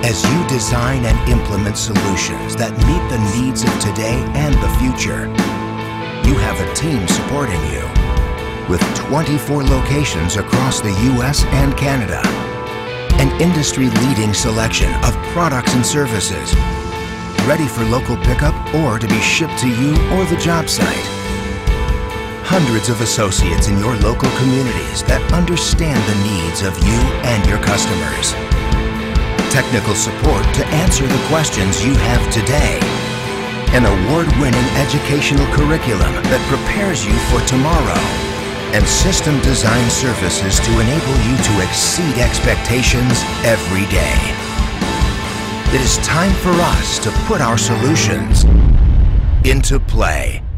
as you design and implement solutions that meet the needs of today and the future. You have a team supporting you with 24 locations across the U.S. and Canada. An industry-leading selection of products and services ready for local pickup or to be shipped to you or the job site. Hundreds of associates in your local communities that understand the needs of you and your customers. Technical support to answer the questions you have today. An award-winning educational curriculum that prepares you for tomorrow. And system design services to enable you to exceed expectations every day. It is time for us to put our solutions into play.